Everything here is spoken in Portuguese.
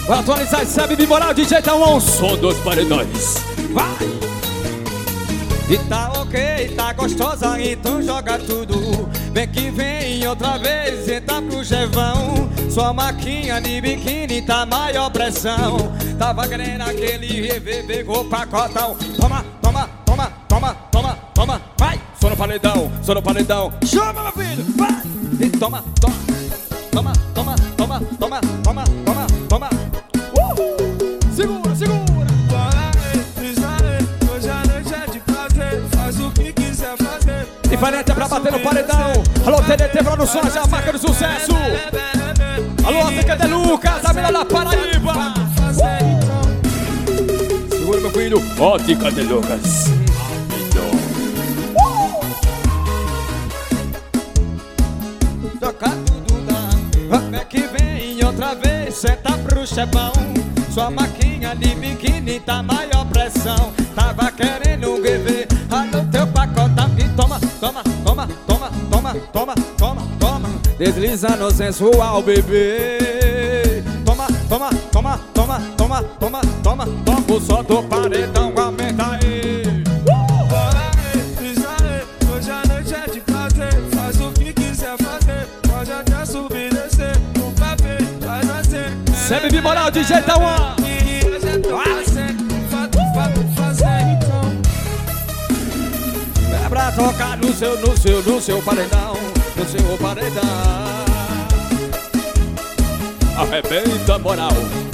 Vai atualizar e sabe bimoral, DJ Tauan, som dos paredões. Vai! E tá ok, tá gostosa, então joga tudo. Vem que vem outra vez, entra pro chevão. Sua maquinha de biquíni tá maior pressão. Tava querendo aquele rever, pegou pacotão. Toma, toma, toma, toma, toma, toma. Vai! Só no paredão, só no paredão. Chama, meu filho, vai! E toma, toma, toma, toma, toma, toma, toma, toma, toma. Segura, segura. Diferente é pra bater no paredão. Alô, TDT Produções, a marca do sucesso. Alô, Ótica de Lucas, a melhor da Paraíba. Segura, meu filho. Ótica de Lucas. Toca tudo dá. Vem que vem outra vez, senta pro chefão. Sua maquinha de biquíni tá maior pressão. Tava querendo beber, no teu pacotão. E toma, toma, toma, toma, toma, toma, toma, toma. Deslizando sensual, bebê. Toma, toma, toma, toma, toma, toma, toma, toma. O som do paredão aumenta aí. Bora aí, pisa aí. Hoje a noite é de prazer. Faz o que quiser fazer. Pode até subir e descer. O papel vai nascer. Sempre bimoral, DJ Tauan. É pra tocar no seu paredão. No seu paredão. Arrebenta moral.